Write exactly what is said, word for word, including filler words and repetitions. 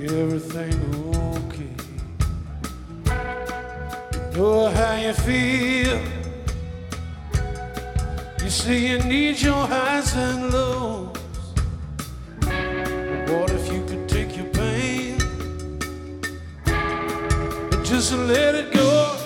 everything okay. Know how you feel. You say you need your highs and lows. What if you could take your pain and just let it go?